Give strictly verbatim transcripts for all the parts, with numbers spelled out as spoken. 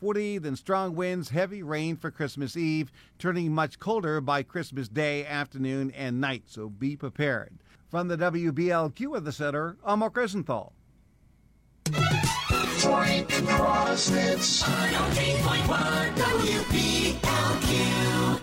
forty, then strong winds, heavy rain for Christmas Eve, turning much colder by Christmas Day, afternoon, and night, so be prepared. From the W B L Q Weather Center, I'm Mark Rosenthal. Frank Crosnitz on ninety point one W B L Q.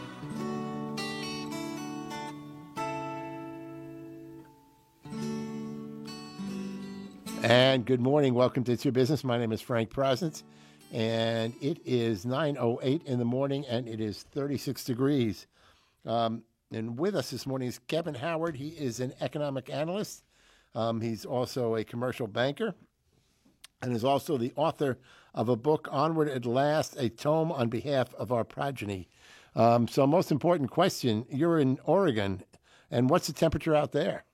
And good morning. Welcome to It's Your Business. My name is Frank Prosnitz, and it is nine oh eight in the morning, and it is thirty-six degrees. Um, and with us this morning is Kevin Howard. He is an economic analyst. Um, he's also a commercial banker and is also the author of a book, Onward at Last, a tome on behalf of our progeny. Um, so most important question, you're in Oregon, and what's the temperature out there?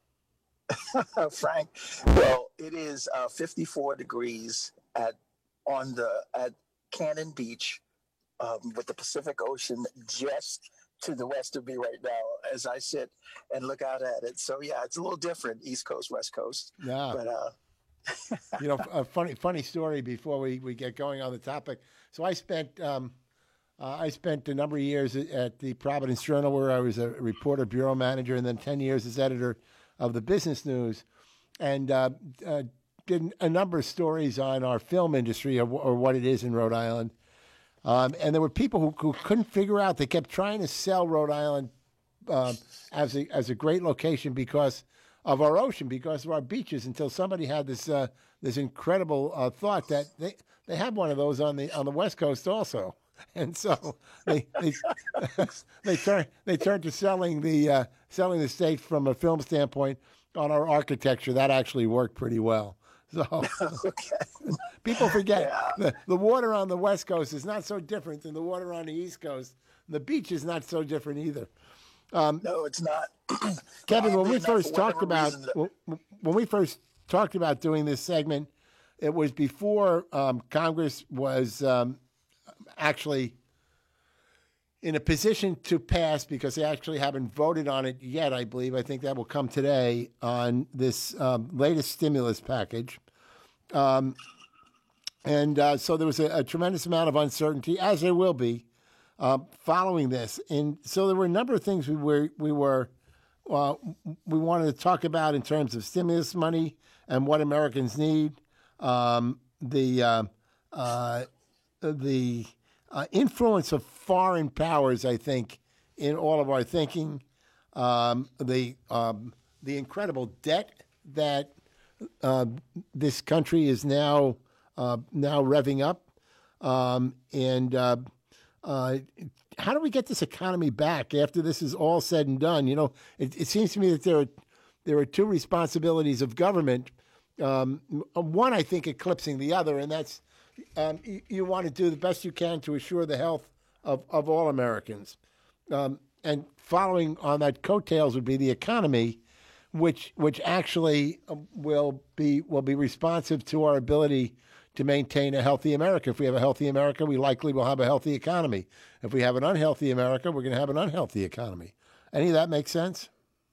Frank, well, it is uh, fifty-four degrees at on the at Cannon Beach, um, with the Pacific Ocean just to the west of me right now as I sit and look out at it. So yeah, it's a little different, East Coast, West Coast. Yeah, but uh, you know, a funny funny story before we, we get going on the topic. So I spent um, uh, I spent a number of years at the Providence Journal, where I was a reporter, bureau manager, and then ten years as editor of the Business News, and uh, uh, did a number of stories on our film industry, or, or what it is in Rhode Island. Um, and there were people who, who couldn't figure out. They kept trying to sell Rhode Island uh, as a as a great location because of our ocean, because of our beaches, until somebody had this uh, this incredible uh, thought that they, they have one of those on the on the West Coast also. And so they they they turn they turned to selling the uh, selling the state from a film standpoint on our architecture. That actually worked pretty well. So okay. People forget yeah. the the water on the West Coast is not so different than the water on the East Coast. The beach is not so different either. Um, no, it's not. Kevin, when we first talked about that... when we first talked about doing this segment, it was before um, Congress was. Um, actually in a position to pass, because they actually haven't voted on it yet, I believe. I think that will come today on this um, latest stimulus package. Um, and uh, so there was a, a tremendous amount of uncertainty, as there will be, uh, following this. And so there were a number of things we were, we were uh, we wanted to talk about in terms of stimulus money and what Americans need. Um, the uh, uh, the Uh, influence of foreign powers, I think, in all of our thinking, um, the um, the incredible debt that uh, this country is now uh, now revving up, um, and uh, uh, how do we get this economy back after this is all said and done? You know, it, it seems to me that there are there are two responsibilities of government. Um, one, I think, eclipsing the other, and that's Um, you, you want to do the best you can to assure the health of, of all Americans. Um, and following on that coattails would be the economy, which which actually will be will be responsive to our ability to maintain a healthy America. If we have a healthy America, we likely will have a healthy economy. If we have an unhealthy America, we're going to have an unhealthy economy. Any of that make sense?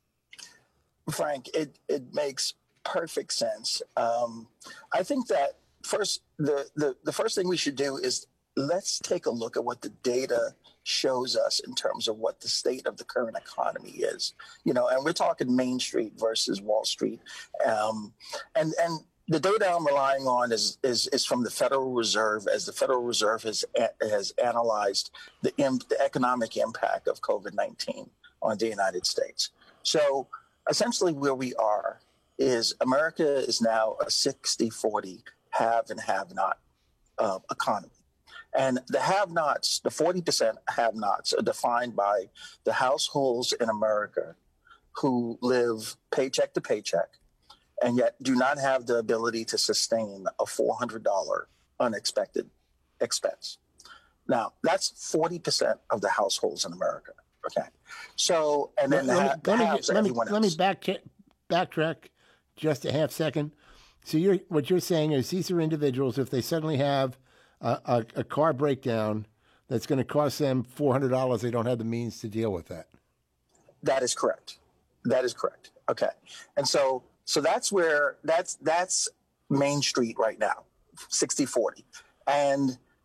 Frank, it, it makes perfect sense. Um, I think that First, the, the, the first thing we should do is let's take a look at what the data shows us in terms of what the state of the current economy is. You know, and we're talking Main Street versus Wall Street. Um, and, and the data I'm relying on is, is, is from the Federal Reserve, as the Federal Reserve has, has analyzed the, the economic impact of COVID nineteen on the United States. So essentially where we are is America is now a sixty forty have and have not uh, economy. And the have-nots, the forty percent have-nots are defined by the households in America who live paycheck to paycheck and yet do not have the ability to sustain a four hundred dollars unexpected expense. Now, that's forty percent of the households in America, okay? So, and then let, the, me, ha- the let, haves me, are let, me, everyone let me else. back, backtrack just a half second. So you're, what you're saying is these are individuals, if they suddenly have a, a, a car breakdown that's going to cost them four hundred dollars, they don't have the means to deal with that. That is correct. That is correct. Okay. And so so that's where, that's that's Main Street right now, sixty forty. And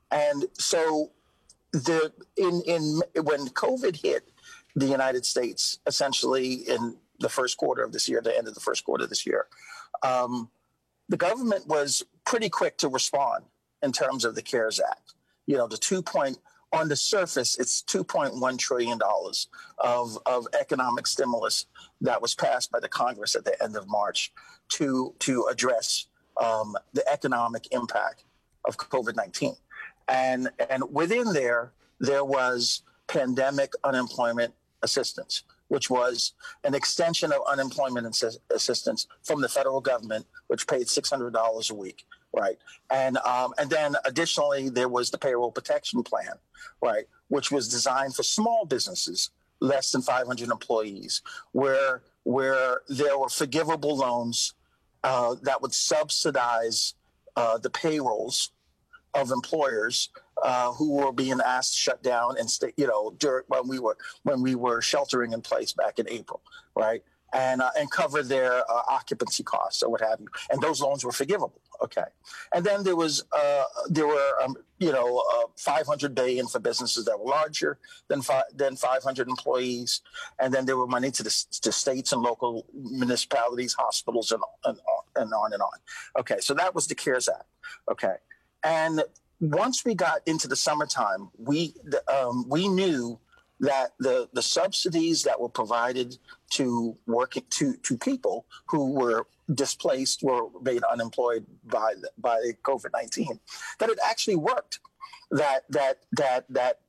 And so the in in when COVID hit the United States, essentially in the first quarter of this year, the end of the first quarter of this year, um, the government was pretty quick to respond in terms of the CARES Act. You know, the two point on the surface, it's two point one trillion dollars of of economic stimulus that was passed by the Congress at the end of March to to address um, the economic impact of COVID nineteen. And and within there, there was pandemic unemployment assistance, which was an extension of unemployment assi- assistance from the federal government, which paid six hundred dollars a week, right? And um, and then additionally, there was the payroll protection plan, right, which was designed for small businesses, less than five hundred employees, where where there were forgivable loans uh, that would subsidize uh, the payrolls of employers uh, who were being asked to shut down and stay, you know, during when we were when we were sheltering in place back in April, right, and uh, and cover their uh, occupancy costs or what have you, and those loans were forgivable. Okay, and then there was uh, there were um, you know uh, five hundred billion for businesses that were larger than five, than five hundred employees, and then there were money to the to states and local municipalities, hospitals, and and, and on and on. Okay, so that was the CARES Act. Okay. And once we got into the summertime, we um, we knew that the, the subsidies that were provided to working to, to people who were displaced, were made unemployed by by COVID nineteen, that it actually worked. That that that that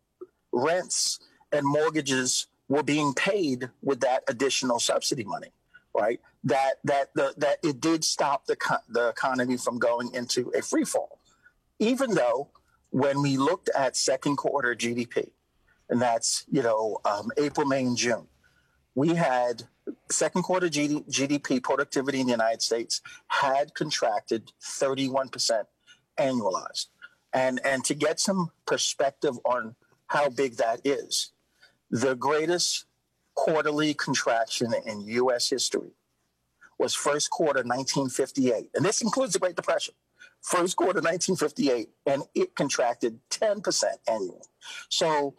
rents and mortgages were being paid with that additional subsidy money, right? That that the, that it did stop the the economy from going into a free fall. Even though when we looked at second quarter G D P, and that's, you know, um, April, May, and June, we had second quarter G D P productivity in the United States had contracted thirty-one percent annualized. And, and to get some perspective on how big that is, the greatest quarterly contraction in U S history was first quarter nineteen fifty-eight. And this includes the Great Depression. First quarter nineteen fifty-eight, and it contracted ten percent annually. So,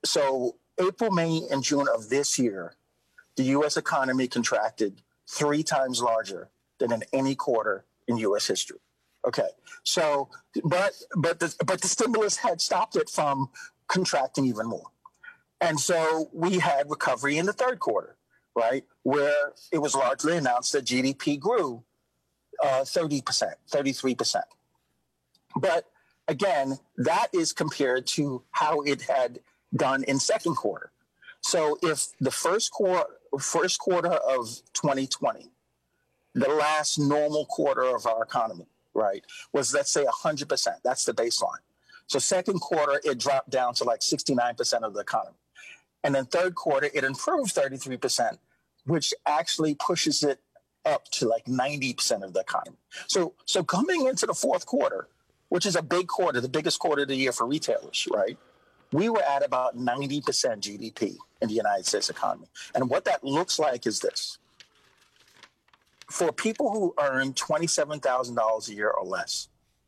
so April, May, and June of this year, the U S economy contracted three times larger than in any quarter in U S history. Okay, so but but the but the stimulus had stopped it from contracting even more, and so we had recovery in the third quarter, right, where it was largely announced that G D P grew Uh, thirty percent, thirty-three percent. But again, that is compared to how it had done in second quarter. So if the first quarter, first quarter of twenty twenty, the last normal quarter of our economy, right, was, let's say, one hundred percent. That's the baseline. So second quarter, it dropped down to like sixty-nine percent of the economy. And then third quarter, it improved thirty-three percent, which actually pushes it up to like ninety percent of the economy. So so coming into the fourth quarter, which is a big quarter, the biggest quarter of the year for retailers, right? We were at about ninety percent G D P in the United States economy. And what that looks like is this. For people who earn twenty-seven thousand dollars a year or less,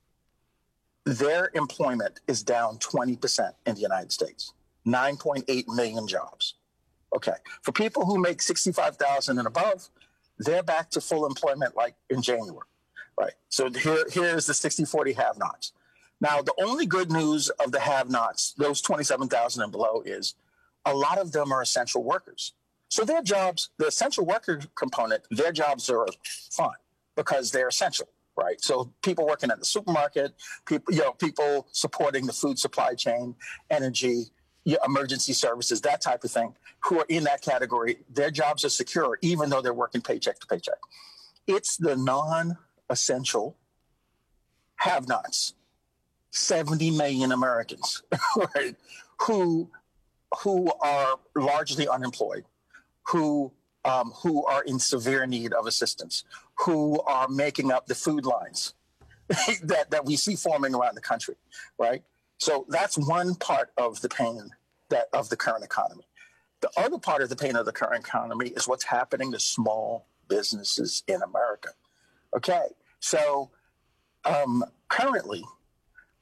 their employment is down twenty percent in the United States, nine point eight million jobs. Okay. For people who make sixty-five thousand dollars and above, they're back to full employment like in January, right? So here, here's the sixty forty have-nots. Now, the only good news of the have-nots, those twenty-seven thousand and below, is a lot of them are essential workers. So their jobs, the essential worker component, their jobs are fine because they're essential, right? So people working at the supermarket, people, you know, people supporting the food supply chain, energy, emergency services, that type of thing, who are in that category, their jobs are secure, even though they're working paycheck to paycheck. It's the non-essential have-nots, seventy million Americans, right, who, who are largely unemployed, who, um, who are in severe need of assistance, who are making up the food lines that, that we see forming around the country, right? So that's one part of the pain that of the current economy. The other part of the pain of the current economy is what's happening to small businesses in America. Okay, so um, currently,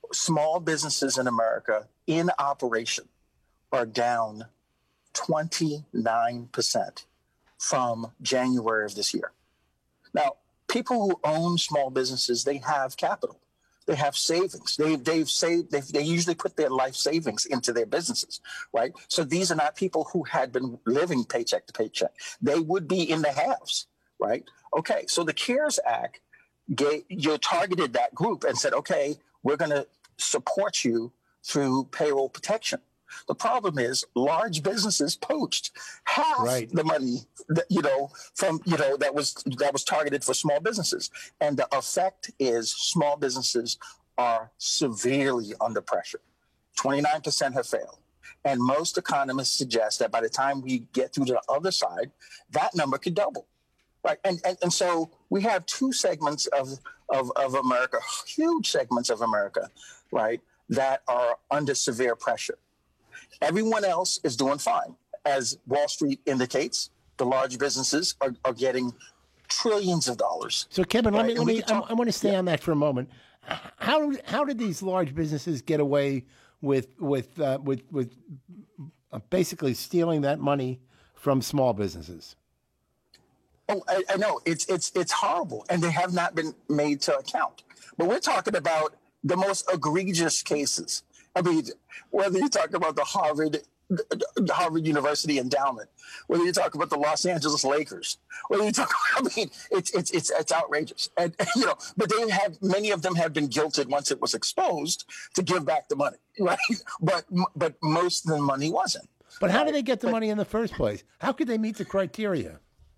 small businesses in America in operation are down twenty-nine percent from January of this year. Now, people who own small businesses, they have capital. They have savings. They, they've saved. They've, they usually put their life savings into their businesses, right? So these are not people who had been living paycheck to paycheck. They would be in the haves, right? Okay, so the CARES Act gave, you targeted that group and said, okay, we're going to support you through payroll protection. The problem is large businesses poached half right. the money that, you know, from, you know, that was that was targeted for small businesses. And the effect is small businesses are severely under pressure. twenty-nine percent have failed. And most economists suggest that by the time we get through to the other side, that number could double. Right. And, and, and so we have two segments of, of, of America, huge segments of America, right, that are under severe pressure. Everyone else is doing fine. As Wall Street indicates, the large businesses are, are getting trillions of dollars. So, Kevin, let right? me, let me, talk, I, I want to stay yeah. on that for a moment. How how did these large businesses get away with with uh, with with uh, basically stealing that money from small businesses? Oh, I, I know it's it's it's horrible, and they have not been made to account. But we're talking about the most egregious cases. I mean, whether you talk about the Harvard, the Harvard University endowment, whether you talk about the Los Angeles Lakers, whether you talk, I mean, it's it's it's it's outrageous, and you know. But they have many of them have been guilted once it was exposed to give back the money, right? But but most of the money wasn't. But how did they get the money in the first place? How could they meet the criteria?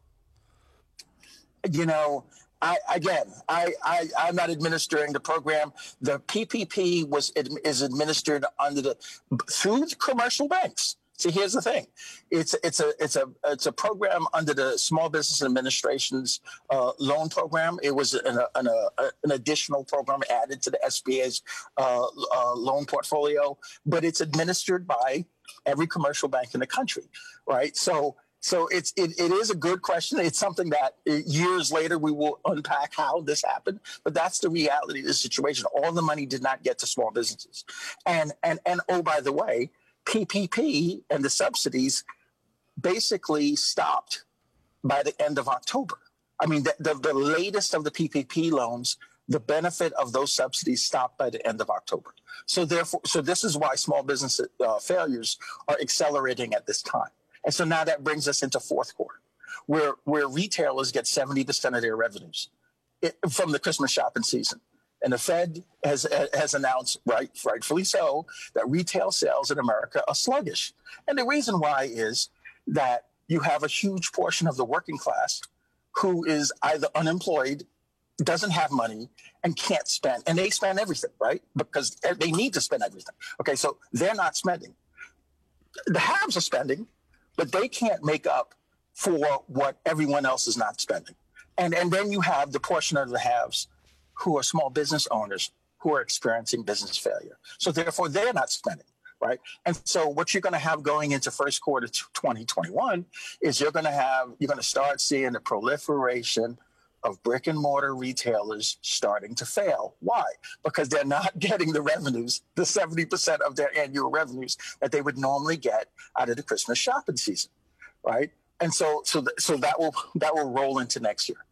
You know. I, again, I, I, I'm not administering the program. The P P P was is administered under the through the commercial banks. See, here's the thing: it's it's a it's a it's a program under the Small Business Administration's uh, loan program. It was an, an, a, an additional program added to the S B A's uh, uh, loan portfolio, but it's administered by every commercial bank in the country, right? So. So it's it, it is a good question. It's something that years later we will unpack how this happened. But that's the reality of the situation. All the money did not get to small businesses. And and and oh, by the way, P P P and the subsidies basically stopped by the end of October. I mean, the, the, the latest of the P P P loans, the benefit of those subsidies stopped by the end of October. So therefore, so this is why small business uh, failures are accelerating at this time. And so now that brings us into fourth quarter, where where retailers get seventy percent of their revenues it, from the Christmas shopping season. And the Fed has has announced, right, rightfully so, that retail sales in America are sluggish. And the reason why is that you have a huge portion of the working class who is either unemployed, doesn't have money, and can't spend. And they spend everything, right? Because they need to spend everything. Okay, so they're not spending. The haves are spending, but they can't make up for what everyone else is not spending. And and then you have the portion of the haves who are small business owners who are experiencing business failure. So therefore, they're not spending, right? And so what you're going to have going into first quarter twenty twenty-one is you're going to have, you're going to start seeing the proliferation of brick and mortar retailers starting to fail. Why? Because they're not getting the revenues, the seventy percent of their annual revenues that they would normally get out of the Christmas shopping season, right? And so, so, th- so that will that will roll into next year.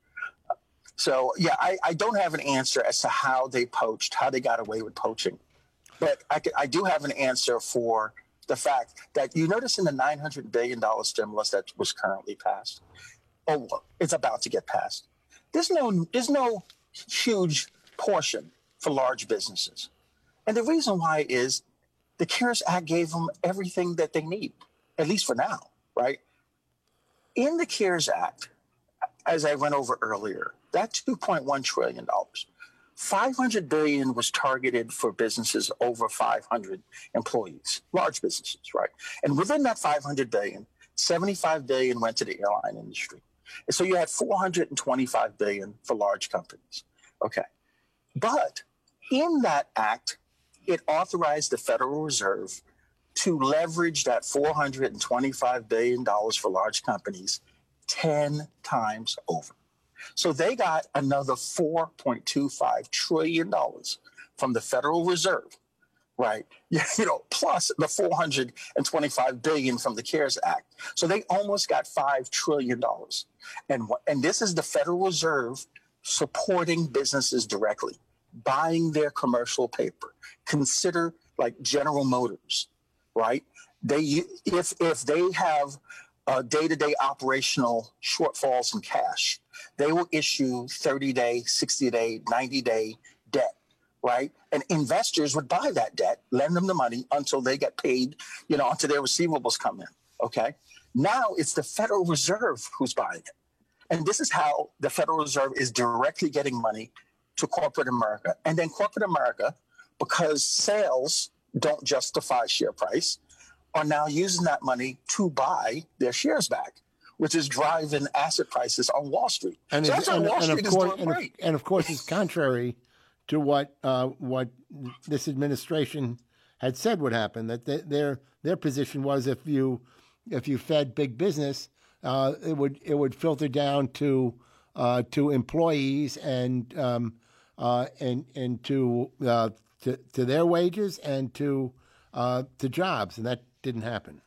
So, yeah, I, I don't have an answer as to how they poached, how they got away with poaching, but I, could, I do have an answer for the fact that you notice in the nine hundred billion dollars stimulus that was currently passed, oh, it's about to get passed. There's no there's no huge portion for large businesses. And the reason why is the CARES Act gave them everything that they need, at least for now, right? In the CARES Act, as I went over earlier, that two point one trillion dollars, five hundred billion dollars was targeted for businesses over five hundred employees, large businesses, right? And within that five hundred billion dollars, seventy-five billion dollars went to the airline industry. And so you had four hundred twenty-five billion dollars for large companies. Okay. But in that act, it authorized the Federal Reserve to leverage that four hundred twenty-five billion dollars for large companies ten times over. So they got another four point two five trillion dollars from the Federal Reserve, right? You know, plus the four hundred twenty-five billion dollars from the CARES Act. So they almost got five trillion dollars. And, and this is the Federal Reserve supporting businesses directly, buying their commercial paper. Consider like General Motors, right? They if if they have uh, day-to-day operational shortfalls in cash, they will issue thirty-day, sixty-day, ninety-day debt, right? And investors would buy that debt, lend them the money until they get paid, you know, until their receivables come in, okay? Now it's the Federal Reserve who's buying it. And this is how the Federal Reserve is directly getting money to corporate America. And then corporate America, because sales don't justify share price, are now using that money to buy their shares back, which is driving asset prices on Wall Street. And, so that's and, Wall and, Street of is course, doing and, of, great. and of course, it's contrary to what uh, what this administration had said would happen. That they, their their position was if you if you fed big business, uh, it would it would filter down to uh, to employees and um, uh, and and to, uh, to to their wages and to uh, to jobs, and that didn't happen.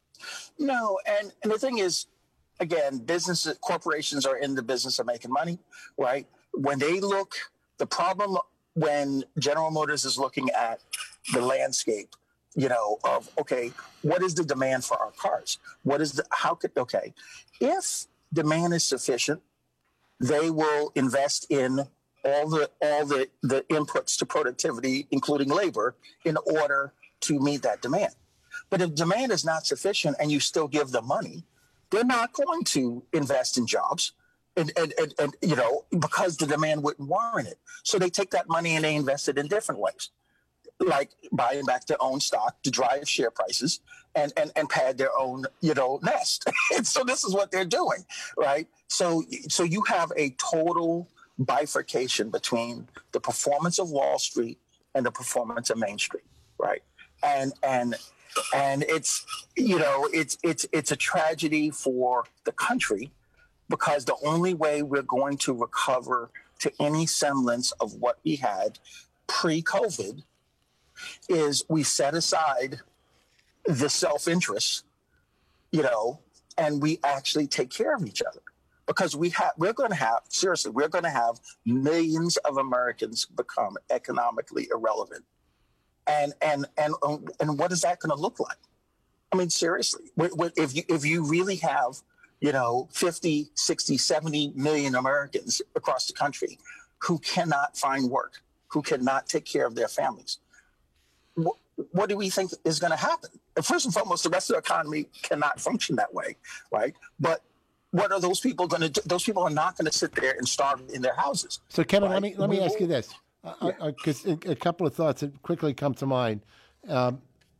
No, and, and the thing is, again, businesses, corporations are in the business of making money, right? When they look, the problem when General Motors is looking at the landscape, you know, of, okay, what is the demand for our cars? What is the, how could, okay, if demand is sufficient, they will invest in all the, all the, the inputs to productivity, including labor, in order to meet that demand. But if demand is not sufficient and you still give them money, they're not going to invest in jobs and, and, and, and, you know, because the demand wouldn't warrant it. So they take that money and they invest it in different ways, like buying back their own stock to drive share prices and, and, and pad their own, you know, nest. And so this is what they're doing, right? So, so you have a total bifurcation between the performance of Wall Street and the performance of Main Street, right? And, and, And it's, you know, it's it's it's a tragedy for the country because the only way we're going to recover to any semblance of what we had pre-COVID is we set aside the self-interest, you know, and we actually take care of each other. Because we have, we're going to have, seriously, we're going to have millions of Americans become economically irrelevant. And and and and what is that going to look like? I mean, seriously, if you if you really have, you know, fifty, sixty, seventy million Americans across the country who cannot find work, who cannot take care of their families, what, what do we think is going to happen? And first and foremost, the rest of the economy cannot function that way, right? But what are those people going to do? Those people are not going to sit there and starve in their houses. So, Kevin, right? let me let me ask you this. Because uh, a couple of thoughts that quickly come to mind. Um,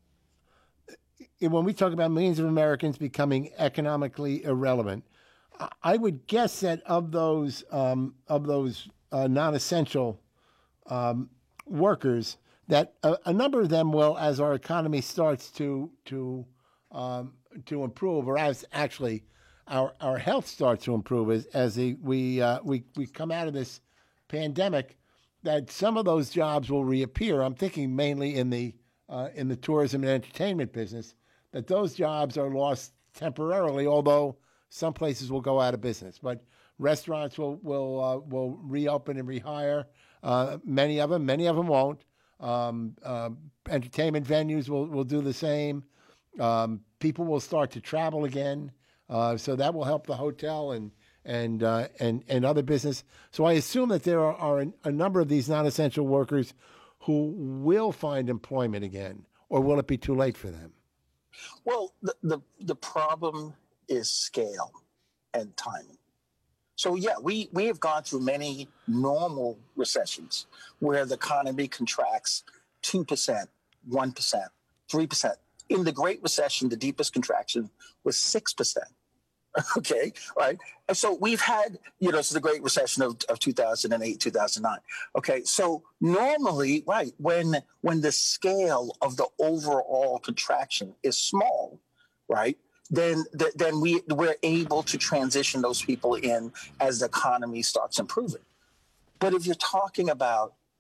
when we talk about millions of Americans becoming economically irrelevant, I would guess that of those um, of those uh, non-essential um, workers, that a, a number of them will, as our economy starts to to um, to improve, or as actually our our health starts to improve, as as the, we uh, we we come out of this pandemic, that some of those jobs will reappear. I'm thinking mainly in the uh, in the tourism and entertainment business, that those jobs are lost temporarily, although some places will go out of business. But restaurants will will uh, will reopen and rehire. Uh, many of them, many of them won't. Um, uh, entertainment venues will, will do the same. Um, people will start to travel again, uh, so that will help the hotel and and uh, and and other business. So I assume that there are, are a, a number of these non-essential workers who will find employment again, or will it be too late for them? Well, the the, the problem is scale and timing. So yeah, we, we have gone through many normal recessions where the economy contracts two percent, one percent, three percent. In the Great Recession, the deepest contraction was six percent. Okay, right? And so we've had, you know, so the Great Recession of, of two thousand eight, two thousand nine. Okay, so normally, right, when when the scale of the overall contraction is small, right, then th- then we, we're able to transition those people in as the economy starts improving. But if you're talking about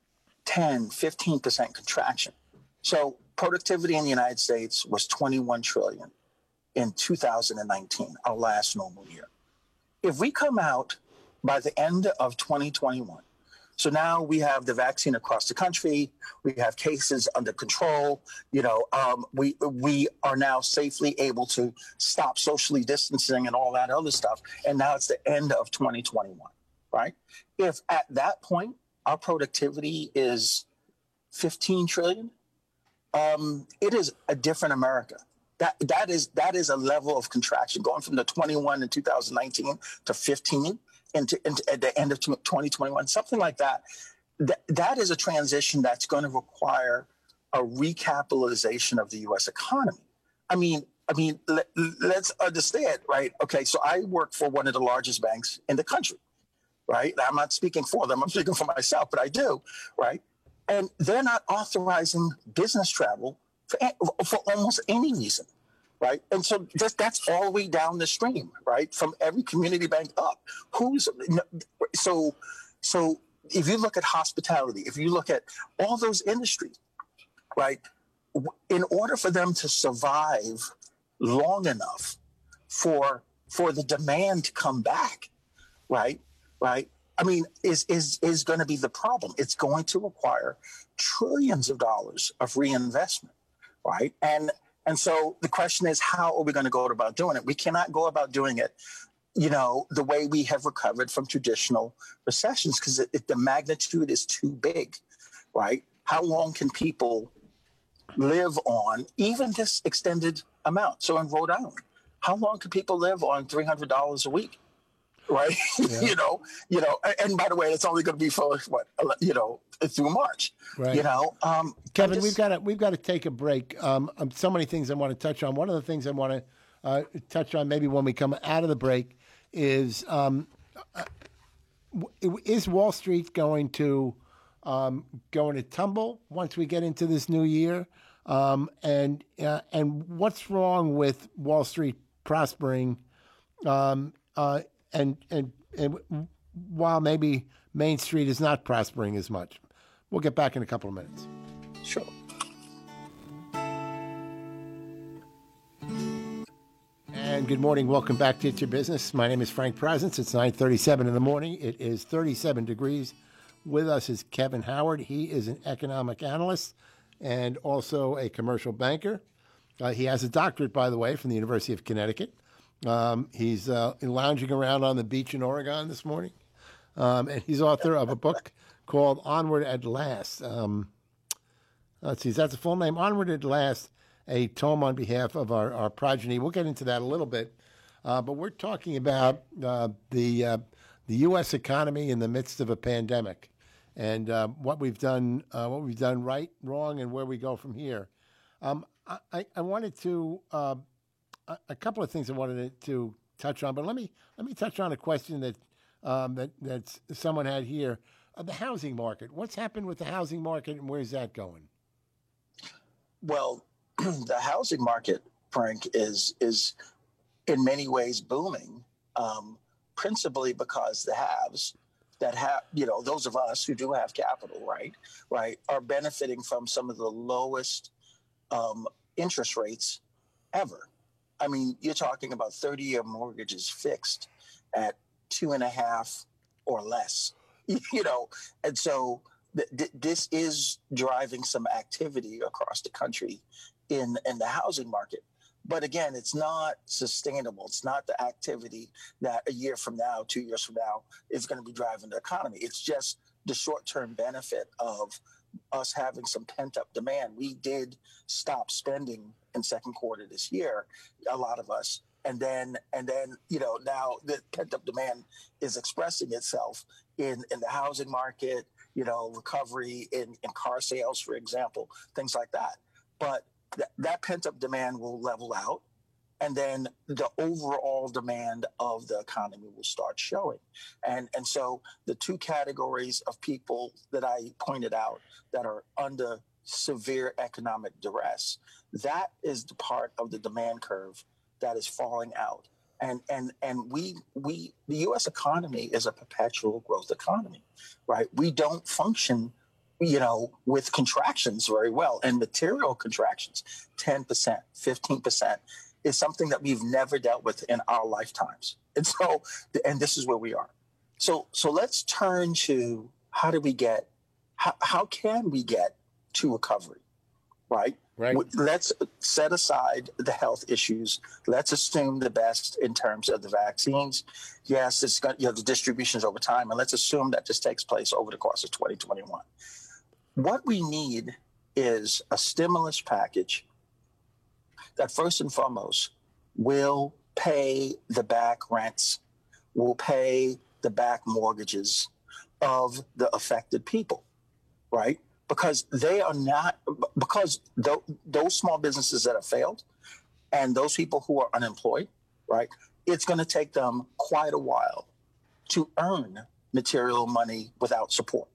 ten, fifteen percent contraction. So productivity in the United States was twenty-one trillion in two thousand nineteen, our last normal year. If we come out by the end of twenty twenty-one, so now we have the vaccine across the country, we have cases under control, you know, um, we we are now safely able to stop socially distancing and all that other stuff. And now it's the end of twenty twenty-one, right? If at that point our productivity is fifteen trillion, um, it is a different America. That that is that is a level of contraction going from the twenty-one in two thousand nineteen to fifteen into, into at the end of twenty twenty-one, something like that. That that is a transition that's going to require a recapitalization of the U S economy. I mean, I mean, let, let's understand, right? Okay, so I work for one of the largest banks in the country, right? I'm not speaking for them; I'm speaking for myself, but I do, right? And they're not authorizing business travel for, for almost any reason, right? And so that's, that's all the way down the stream, right? From every community bank up. Who's so? So if you look at hospitality, if you look at all those industries, right? In order for them to survive long enough for for the demand to come back, right? Right? I mean, is is is going to be the problem. It's going to require trillions of dollars of reinvestment, right? And and so the question is, how are we going to go about doing it? We cannot go about doing it, you know, the way we have recovered from traditional recessions, because it, it, the magnitude is too big, right? How long can people live on even this extended amount? So in Rhode Island, how long can people live on three hundred dollars a week? Right. Yeah. you know, you know, and by the way, it's only going to be for what, you know, through March, right. you know, um, Kevin, just, we've got to, we've got to take a break. Um, um, so many things I want to touch on. One of the things I want to uh, touch on maybe when we come out of the break is, um, uh, is Wall Street going to, um, going to tumble once we get into this new year? Um, and, uh, and what's wrong with Wall Street prospering, um, uh, And, and and while maybe Main Street is not prospering as much. We'll get back in a couple of minutes. Sure. And good morning. Welcome back to It's Your Business. My name is Frank Presence. It's nine thirty-seven in the morning. It is thirty-seven degrees. With us is Kevin Howard. He is an economic analyst and also a commercial banker. Uh, he has a doctorate, by the way, from the University of Connecticut. Um, he's uh, lounging around on the beach in Oregon this morning, um, and he's author of a book called Onward at Last. Um, let's see, is that the full name? Onward at Last, a tome on behalf of our, our progeny. We'll get into that a little bit, uh, but we're talking about uh, the uh, the U S economy in the midst of a pandemic, and uh, what we've done, uh, what we've done right, wrong, and where we go from here. Um, I, I wanted to. Uh, A couple of things I wanted to touch on, but let me let me touch on a question that um, that that someone had here: uh, the housing market. What's happened with the housing market, and where's that going? Well, the housing market, Frank, is is in many ways booming, um, principally because the haves that have, you know, those of us who do have capital, right, right, are benefiting from some of the lowest um, interest rates ever. I mean, you're talking about thirty-year mortgages fixed at two and a half or less, you know, and so th- th- this is driving some activity across the country in, in the housing market. But again, it's not sustainable. It's not the activity that a year from now, two years from now, is going to be driving the economy. It's just the short-term benefit of us having some pent-up demand. We did stop spending in second quarter this year, a lot of us, and then and then you know now the pent-up demand is expressing itself in in the housing market, you know, recovery in in car sales, for example, things like that. But th- that pent-up demand will level out, and then the overall demand of the economy will start showing. And and so the two categories of people that I pointed out that are under severe economic duress, that is the part of the demand curve that is falling out. And and and we we the U S economy is a perpetual growth economy, right? We don't function you know, with contractions very well, and material contractions, ten percent, fifteen percent is something that we've never dealt with in our lifetimes. And so, and this is where we are. So, so let's turn to how do we get, how, how can we get to recovery, right? Right. Let's set aside the health issues. Let's assume the best in terms of the vaccines. Yes, it's got, you know, the distributions over time, and let's assume that this takes place over the course of twenty twenty-one. What we need is a stimulus package that first and foremost will pay the back rents, will pay the back mortgages of the affected people, right? Because they are not, because th- those small businesses that have failed and those people who are unemployed, right, it's going to take them quite a while to earn material money without support.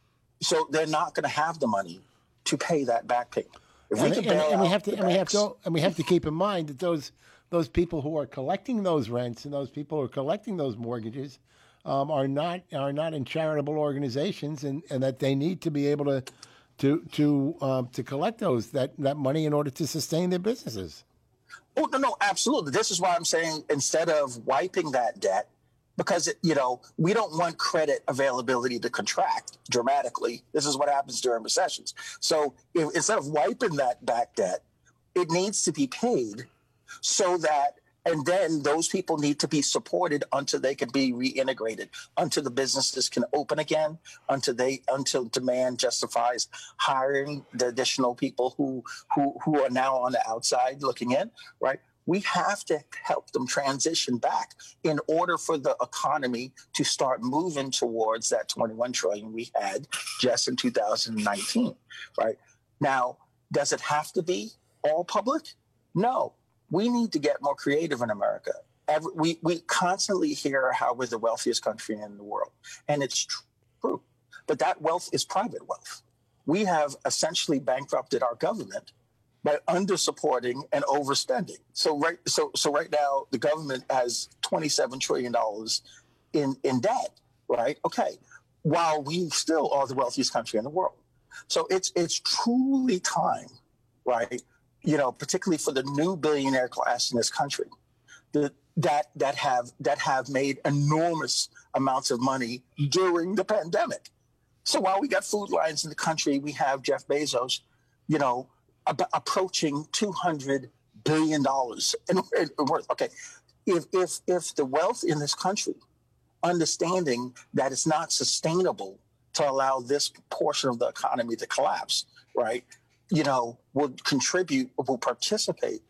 So they're not going to have the money to pay that back payment. If and, we can and, bail and we out have to, the and we have banks- to, and we have to keep in mind that those those people who are collecting those rents and those people who are collecting those mortgages um, are not are not in charitable organizations, and, and that they need to be able to to to um, to collect those that, that money in order to sustain their businesses. Oh, no, no, absolutely. This is why I'm saying instead of wiping that debt, because, it, you know, we don't want credit availability to contract dramatically. This is what happens during recessions. So if, instead of wiping that back debt, it needs to be paid so that, and then those people need to be supported until they can be reintegrated, until the businesses can open again, until they, until demand justifies hiring the additional people who, who, who are now on the outside looking in, right? We have to help them transition back in order for the economy to start moving towards that twenty-one trillion we had just in two thousand nineteen, right? Now, does it have to be all public? No. We need to get more creative in America. Every, we, we constantly hear how we're the wealthiest country in the world, and it's true. But that wealth is private wealth. We have essentially bankrupted our government by under-supporting and overspending. So right, so so right now, the government has twenty-seven trillion dollars in, in debt, right? Okay, while we still are the wealthiest country in the world. So it's it's truly time, right? You know, particularly for the new billionaire class in this country, that that that have that have made enormous amounts of money during the pandemic. So while we got food lines in the country, we have Jeff Bezos, you know, ab- approaching two hundred billion dollars in, in worth. Okay, if if if the wealth in this country, understanding that it's not sustainable to allow this portion of the economy to collapse, right? You know, will contribute, will participate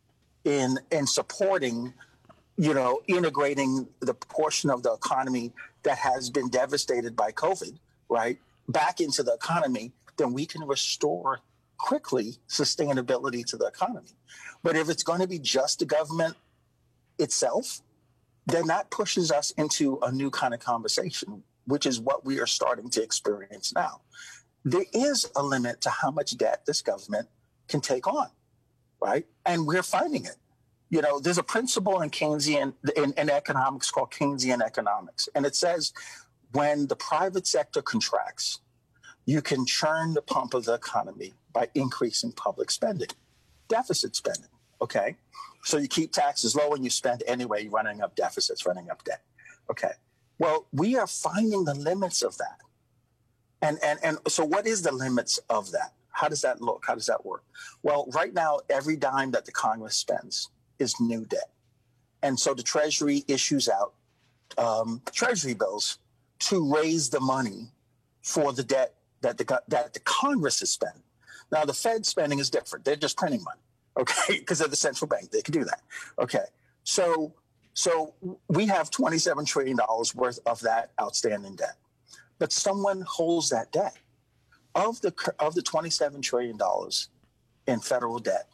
in in supporting, you know, integrating the portion of the economy that has been devastated by COVID, right, back into the economy, then we can restore quickly sustainability to the economy. But if it's going to be just the government itself, then that pushes us into a new kind of conversation, which is what we are starting to experience now. There is a limit to how much debt this government can take on, right? And we're finding it. You know, there's a principle in Keynesian, in, in economics called Keynesian economics. And it says when the private sector contracts, you can churn the pump of the economy by increasing public spending, deficit spending, okay? So you keep taxes low and you spend anyway, running up deficits, running up debt, okay? Well, we are finding the limits of that. And, and and so what is the limits of that? How does that look? How does that work? Well, right now, every dime that the Congress spends is new debt. And so the Treasury issues out um, Treasury bills to raise the money for the debt that the, that the Congress is spending. Now, the Fed spending is different. They're just printing money, okay, because they're the central bank. They can do that. Okay, so so we have twenty-seven trillion dollars worth of that outstanding debt. But someone holds that debt. Of the of the twenty-seven trillion dollars in federal debt,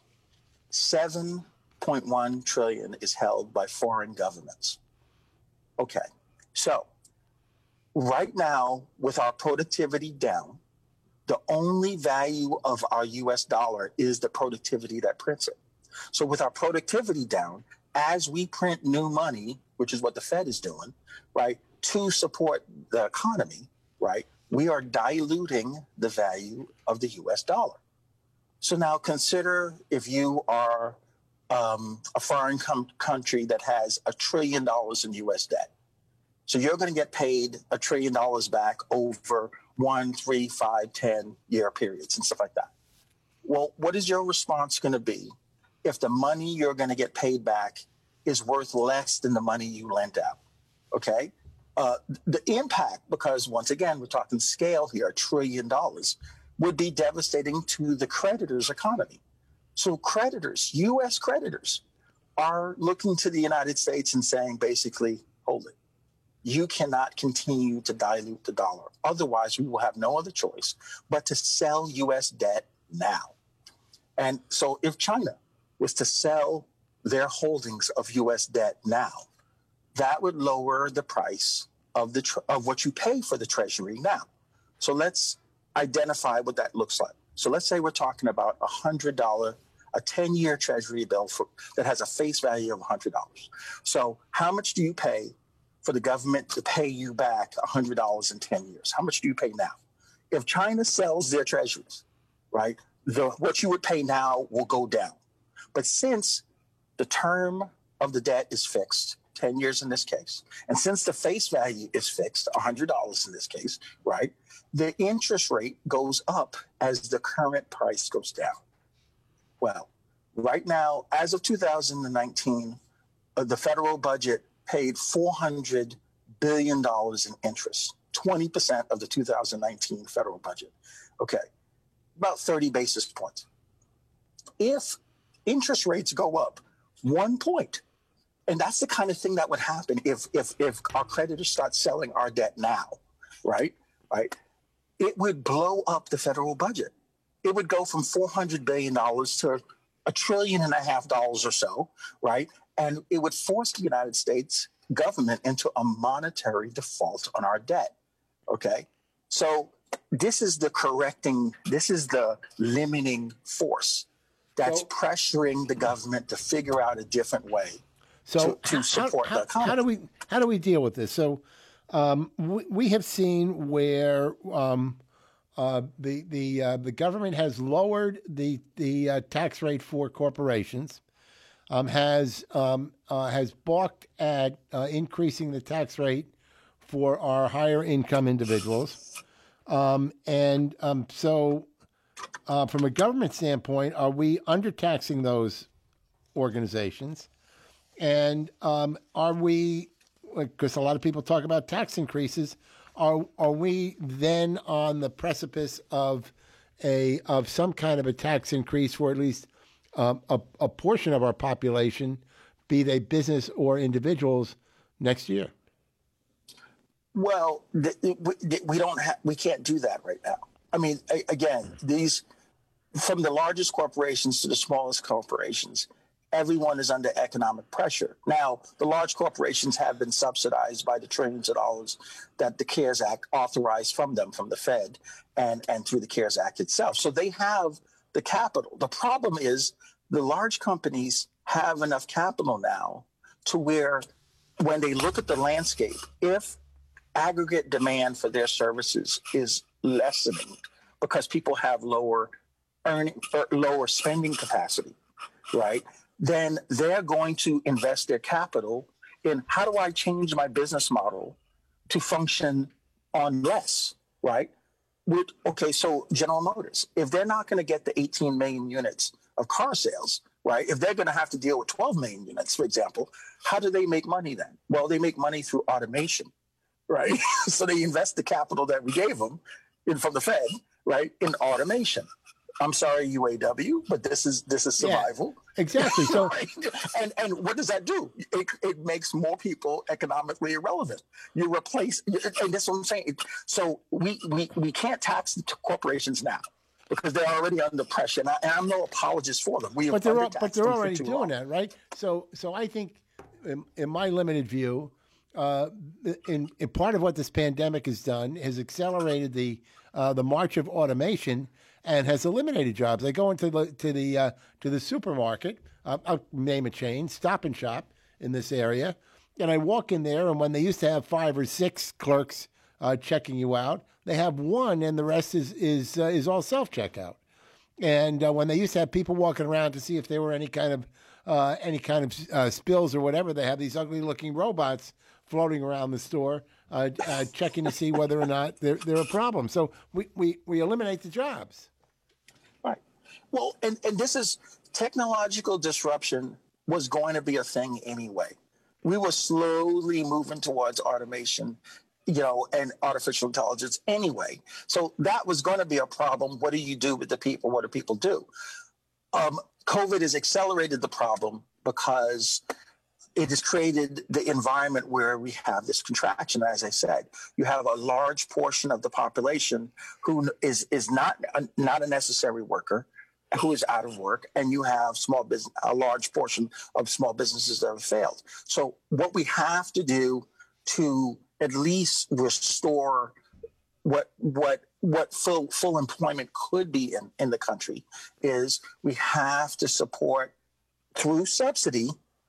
seven point one trillion dollars is held by foreign governments. Okay, so right now, with our productivity down, the only value of our U S dollar is the productivity that prints it. So with our productivity down, as we print new money, which is what the Fed is doing, right, to support the economy, right, we are diluting the value of the U S dollar. So now consider if you are um, a foreign com- country that has a trillion dollars in U S debt. So you're going to get paid a trillion dollars back over one, three, five, ten year periods and stuff like that. Well, what is your response going to be if the money you're going to get paid back is worth less than the money you lent out? Okay. Uh, the impact, because once again, we're talking scale here, a trillion dollars, would be devastating to the creditors' economy. So creditors, U S creditors, are looking to the United States and saying, basically, hold it. You cannot continue to dilute the dollar. Otherwise, we will have no other choice but to sell U S debt now. And so if China was to sell their holdings of U S debt now, that would lower the price of the tre- of what you pay for the treasury now. So let's identify what that looks like. So let's say we're talking about a one hundred dollars, a ten-year treasury bill for, that has a face value of one hundred dollars. So how much do you pay for the government to pay you back one hundred dollars in ten years? How much do you pay now? If China sells their treasuries, right, the, what you would pay now will go down. But since the term of the debt is fixed, ten years in this case, and since the face value is fixed, one hundred dollars in this case, right, the interest rate goes up as the current price goes down. Well, right now, as of two thousand nineteen, uh, the federal budget paid four hundred billion dollars in interest, twenty percent of the two thousand nineteen federal budget. Okay, about thirty basis points. If interest rates go up one point, and that's the kind of thing that would happen if if if our creditors start selling our debt now, right? Right? It would blow up the federal budget. It would go from four hundred billion dollars to a trillion and a half dollars or so, right? And it would force the United States government into a monetary default on our debt, okay? So this is the correcting, this is the limiting force that's so, pressuring the government to figure out a different way so to, to support how, the economy. How do we how do we deal with this? So um, we, we have seen where um, uh, the the uh, the government has lowered the the uh, tax rate for corporations, um, has um, uh, has balked at uh, increasing the tax rate for our higher income individuals, um, and um, so. Uh, from a government standpoint, are we undertaxing those organizations? And um, are we, because a lot of people talk about tax increases, are are we then on the precipice of a of some kind of a tax increase for at least um, a, a portion of our population, be they business or individuals, next year? Well, th- th- we don't have, we can't do that right now. I mean, a- again, these, from the largest corporations to the smallest corporations, everyone is under economic pressure. Now, the large corporations have been subsidized by the trillions of dollars that the CARES Act authorized from them, from the Fed, and, and through the CARES Act itself. So they have the capital. The problem is the large companies have enough capital now to where when they look at the landscape, if aggregate demand for their services is lessening because people have lower earning or lower spending capacity, right? Then they're going to invest their capital in how do I change my business model to function on less, right? With, okay, so General Motors, if they're not going to get the eighteen million units of car sales, right? If they're going to have to deal with twelve million units, for example, how do they make money then? Well, they make money through automation, right? So they invest the capital that we gave them in, from the Fed, right, in automation. I'm sorry, U A W, but this is this is survival. Yeah, exactly. So, right? and and what does that do? It, it makes more people economically irrelevant. You replace, and that's what I'm saying. So we we, we can't tax the corporations now because they're already under pressure, and, I, and I'm no apologist for them. We but they're all, but they're already doing long. that, right? So so I think, in, in my limited view, uh, in, in part of what this pandemic has done has accelerated the uh, the march of automation. And has eliminated jobs. I go into the to the uh, to the supermarket. Uh, I'll name a chain, Stop and Shop, in this area, and I walk in there. And when they used to have five or six clerks uh, checking you out, they have one, and the rest is is uh, is all self checkout. And uh, when they used to have people walking around to see if there were any kind of uh, any kind of uh, spills or whatever, they have these ugly looking robots floating around the store, uh, uh, checking to see whether or not they're, they're a problem. So we, we, we eliminate the jobs. Right. Well, and, and this is technological disruption was going to be a thing anyway. We were slowly moving towards automation, you know, and artificial intelligence anyway. So that was going to be a problem. What do you do with the people? What do people do? Um, COVID has accelerated the problem because it has created the environment where we have this contraction. As I said, you have a large portion of the population who is is not a, not a necessary worker, who is out of work, and you have small business, a large portion of small businesses that have failed. So what we have to do to at least restore what what what full full employment could be in, in the country is we have to support through subsidy,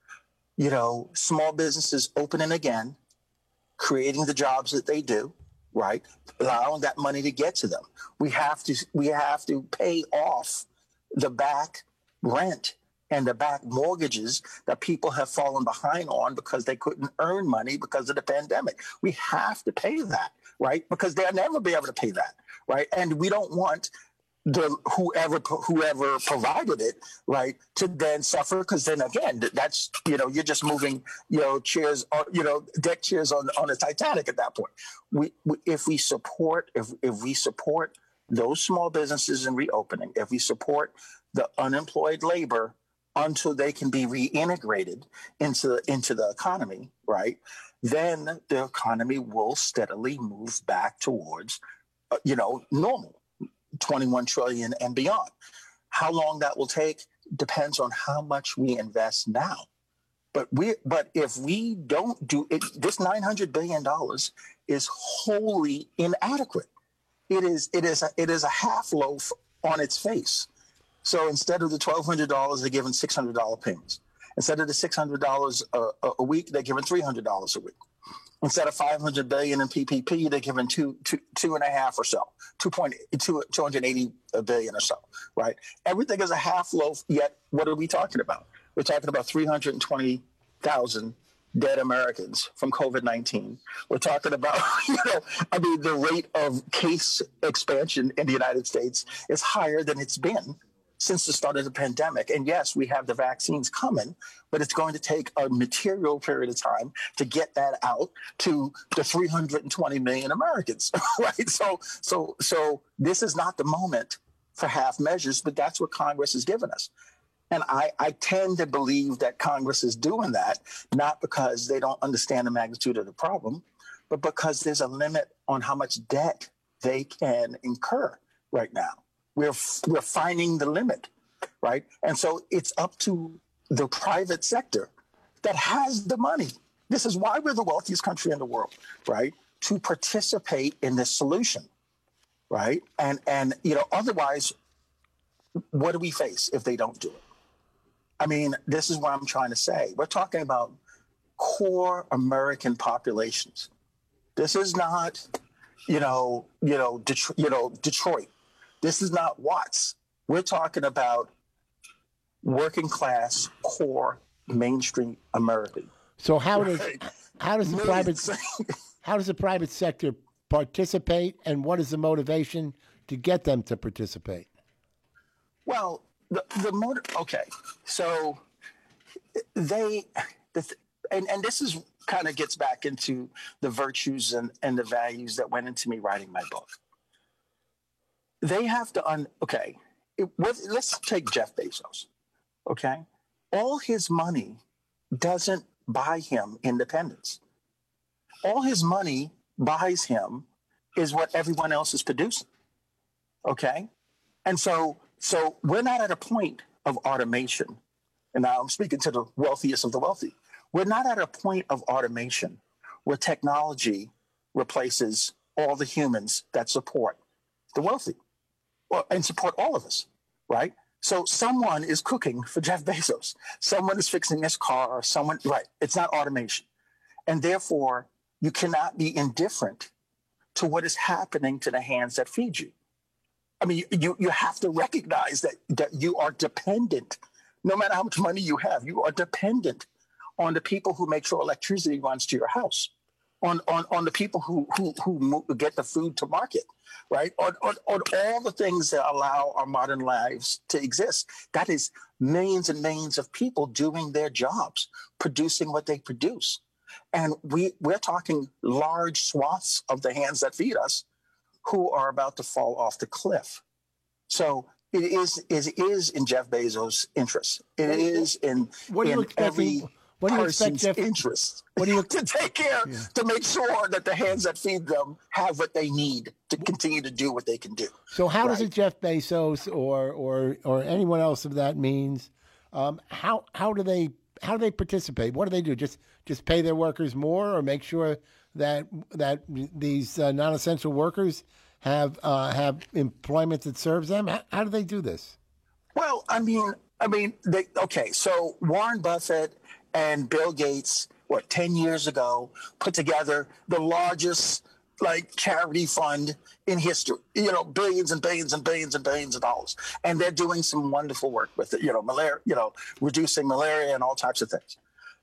you know, small businesses opening again, creating the jobs that they do, right? Allowing that money to get to them. We have to we have to pay off the back rent and the back mortgages that people have fallen behind on because they couldn't earn money because of the pandemic. We have to pay that, right? Because they'll never be able to pay that, right? And we don't want the whoever whoever provided it, right, to then suffer, because then again, that's, you know, you're just moving, you know, chairs, or, you know, deck chairs on on the Titanic at that point. We, we if we support if if we support those small businesses in reopening, if we support the unemployed labor until they can be reintegrated into into the economy, right, then the economy will steadily move back towards, uh, you know, normal, twenty-one trillion and beyond. How long that will take depends on how much we invest now. But we, but if we don't do it, this nine hundred billion dollars is wholly inadequate. It is, it is, a, it is a half loaf on its face. So instead of the twelve hundred dollars, they're giving six hundred dollars payments. Instead of the six hundred dollars a, a week, they're giving three hundred dollars a week. Instead of five hundred billion in P P P, they're giving two, two, two and a half or so, two point two, two hundred eighty billion or so, right? Everything is a half loaf. Yet, what are we talking about? We're talking about three hundred twenty thousand dead Americans from COVID nineteen. We're talking about, you know, I mean, the rate of case expansion in the United States is higher than it's been since the start of the pandemic. And yes, we have the vaccines coming, but it's going to take a material period of time to get that out to the three hundred twenty million Americans, right? So, so, so this is not the moment for half measures, but that's what Congress has given us. And I, I tend to believe that Congress is doing that, not because they don't understand the magnitude of the problem, but because there's a limit on how much debt they can incur right now. We're we're finding the limit, right? And so it's up to the private sector that has the money. This is why we're the wealthiest country in the world, right? To participate in this solution, right? And and you know, otherwise, what do we face if they don't do it? I mean, this is what I'm trying to say. We're talking about core American populations. This is not, you know, you know, Detroit, you know, Detroit. This is not Watts. We're talking about working class, core, mainstream American. So how does how does the private how does the private sector participate, and what is the motivation to get them to participate? Well, the the motive. Okay, so they the and and this is kind of gets back into the virtues and and the values that went into me writing my book. They have to un okay. It, what, let's take Jeff Bezos. Okay, all his money doesn't buy him independence. All his money buys him is what everyone else is producing. Okay, and so so we're not at a point of automation. And now I'm speaking to the wealthiest of the wealthy. We're not at a point of automation where technology replaces all the humans that support the wealthy. Well, and support all of us, right? So someone is cooking for Jeff Bezos. Someone is fixing his car. Someone, right? It's not automation. And therefore, you cannot be indifferent to what is happening to the hands that feed you. I mean, you, you have to recognize that, that you are dependent. No matter how much money you have, you are dependent on the people who make sure electricity runs to your house, on on, on the people who, who, who get the food to market, right? On, on, on all the things that allow our modern lives to exist. That is millions and millions of people doing their jobs, producing what they produce. And we, we're talking large swaths of the hands that feed us who are about to fall off the cliff. So it is, it is in Jeff Bezos' interest. It is in, what in every what do you person's expect, Jeff? interest What do you, to take care, yeah. to make sure that the hands that feed them have what they need to continue to do what they can do. So how right? does it Jeff Bezos or or or anyone else of that means? Um, how how do they how do they participate? What do they do? Just just pay their workers more, or make sure that that these uh, non-essential workers have uh, have employment that serves them? How, how do they do this? Well, I mean, I mean, they, okay. So Warren Buffett and Bill Gates, what, ten years ago, put together the largest like charity fund in history, you know, billions and billions and billions and billions of dollars. And they're doing some wonderful work with it, you know, malaria, you know, reducing malaria and all types of things.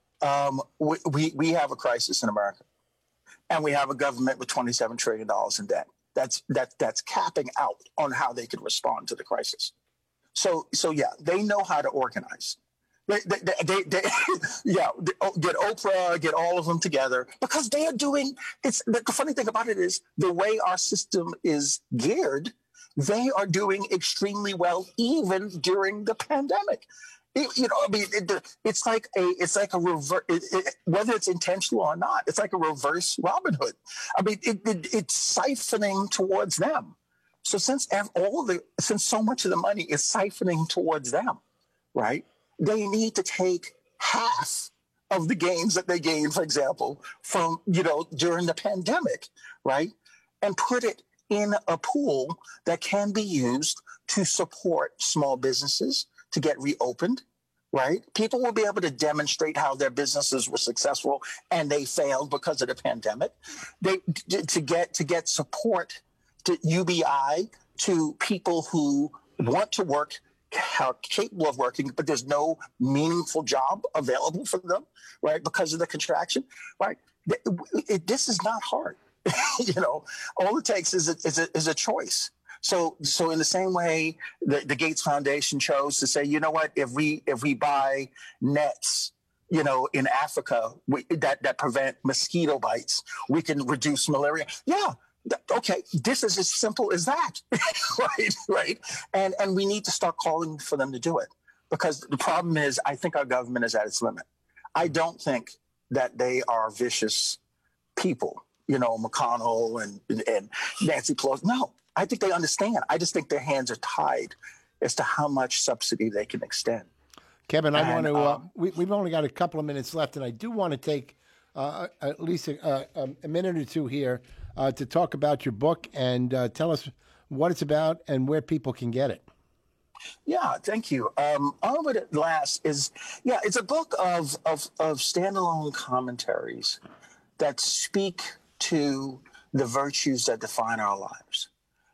Um, we, we, we have a crisis in America, and we have a government with twenty-seven trillion dollars in debt. That's, that, that's capping out on how they could respond to the crisis. So, so yeah, they know how to organize. They, they, they, they, yeah, get Oprah, get all of them together, because they are doing, it's the funny thing about it is the way our system is geared, they are doing extremely well, even during the pandemic. It, you know, I mean, it, it's like a, it's like a reverse, it, it, whether it's intentional or not, it's like a reverse Robin Hood. I mean, it, it, it's siphoning towards them. So since all the, since so much of the money is siphoning towards them, right? They need to take half of the gains that they gained, for example, from, you know, during the pandemic, right? And put it in a pool that can be used to support small businesses to get reopened, right? People will be able to demonstrate how their businesses were successful and they failed because of the pandemic. They to get to get support to U B I, to people who want to work, are capable of working, but there's no meaningful job available for them, right? Because of the contraction, right? It, it, this is not hard. You know, all it takes is a, is a, is a choice. So, so in the same way, the, the Gates Foundation chose to say, you know what, if we if we buy nets, you know, in Africa we, that that prevent mosquito bites, we can reduce malaria. Yeah. Okay, this is as simple as that, right? Right, and and we need to start calling for them to do it, because the problem is, I think our government is at its limit. I don't think that they are vicious people, you know, McConnell and and Nancy Pelosi. No, I think they understand. I just think their hands are tied as to how much subsidy they can extend. Kevin, I and, want to. Uh, um, we, we've only got a couple of minutes left, and I do want to take uh, at least a, a, a minute or two here uh, to talk about your book and uh, tell us what it's about and where people can get it. Yeah, thank you. Um, All of It at Last is, yeah, it's a book of, of, of standalone commentaries that speak to the virtues that define our lives.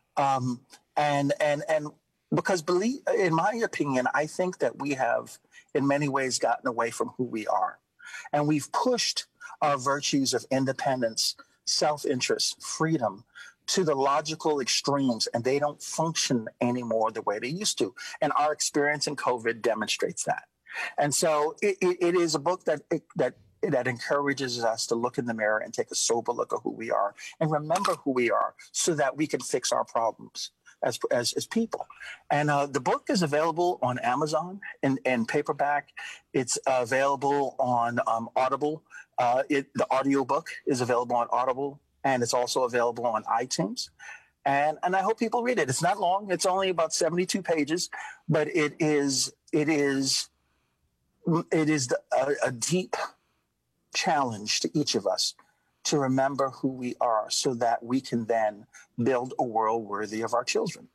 Um, and, and, and because believe, in my opinion, I think that we have in many ways gotten away from who we are. And we've pushed our virtues of independence, self-interest, freedom to the logical extremes, and they don't function anymore the way they used to. And our experience in COVID demonstrates that. And so it, it, it is a book that it, that that encourages us to look in the mirror and take a sober look at who we are and remember who we are so that we can fix our problems as as, as people. And uh, the book is available on Amazon in, in paperback. It's uh, available on um, Audible. Uh, it, the audiobook is available on Audible, and it's also available on iTunes. And and I hope people read it. It's not long. It's only about seventy-two pages, but it is it is it is the, a, a deep challenge to each of us to remember who we are so that we can then build a world worthy of our children.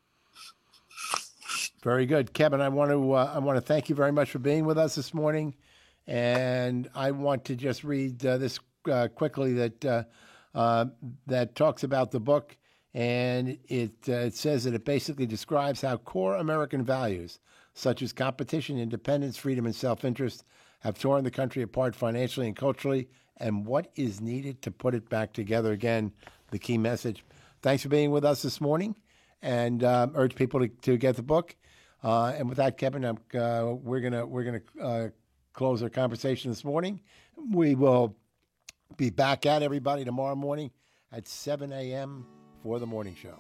Very good. Kevin, I want to uh, I want to thank you very much for being with us this morning. And I want to just read uh, this uh, quickly that uh, uh, that talks about the book, and it uh, it says that it basically describes how core American values, such as competition, independence, freedom, and self-interest, have torn the country apart financially and culturally, and what is needed to put it back together again. The key message. Thanks for being with us this morning, and um, urge people to, to get the book. Uh, and with that, Kevin, I'm, uh, we're gonna we're gonna uh, close our conversation this morning. We will be back at everybody tomorrow morning at seven a.m. for the morning show.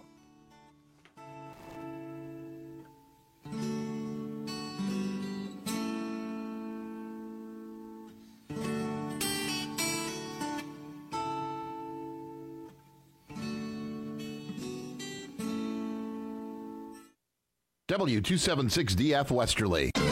W two seventy-six D F Westerly.